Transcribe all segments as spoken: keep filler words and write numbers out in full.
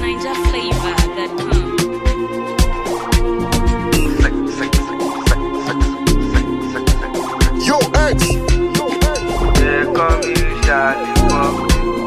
ninja flavor dot com. Yo, X! They call me Shady Fuck.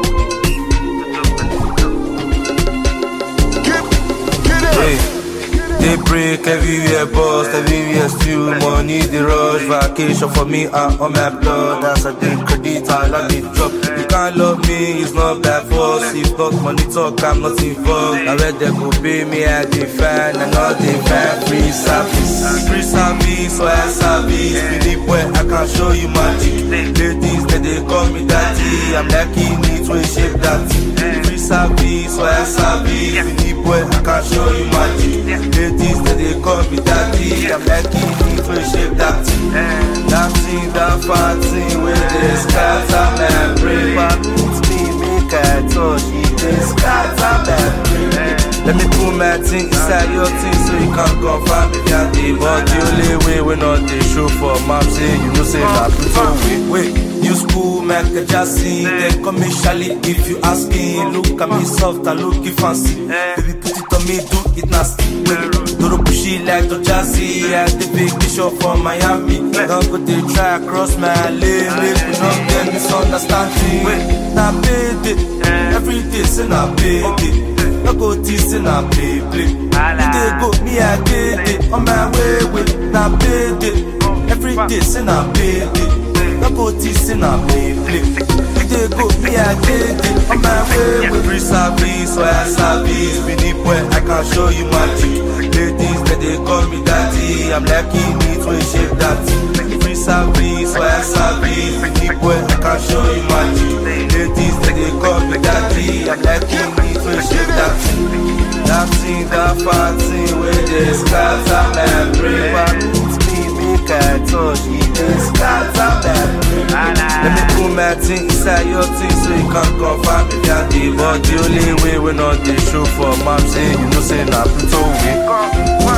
Get, get it! Hey, they break everywhere, bust everywhere, still money, the rush, vacation for me, and on my blood, that's a thing, credit, I love it, drop. You can't love me, it's not by force, if not money talk, I'm not involved. I read they go pay me, I define, and all they find free service. Free service, so I service, Philip, where I can show you magic. Ladies, that they call me daddy, I'm liking it when shape that. Free service, so I service, Philip, where I can show you magic. Ladies that they call me daddy, I'm liking it when shape that. That thing, that fat thing, where they scatter my brain. Permit me, make I touch it, they scatter my brain. Let me put my thing inside your thing so you can confirm if you're the but the only way we not the show for map say you know say that so wait, wait, you school make a jazzy, then come me Charlie if you asking, look at me soft and looking fancy, baby put it on me, do it nasty, wait, do the pushy like the jazzy, I the vacation from Miami, don't go they try across my lane, make we not get misunderstanding, wait, now baby, every day say now baby. No go teasing and play, play. You dey go, me I get it. On my way, with na baby. Every day, say na baby. No go teasing and play, play. You dey go, me I get it. On my way, with free service, so I service. Mini boy, I can show you magic. Ladies, that they call me daddy. I'm liking it when shape that. Free service, so I service. Mini boy, I can show you magic. Ladies, that they call me daddy. I'm liking it when shape that. That thing, that fat thing, where they scatter my brain. Permit me, make I touch it, they scatter my brain. Let me put my thing inside your thing so you can confirm if you're the but the only way we not the show for mom say you know say na Pluto way.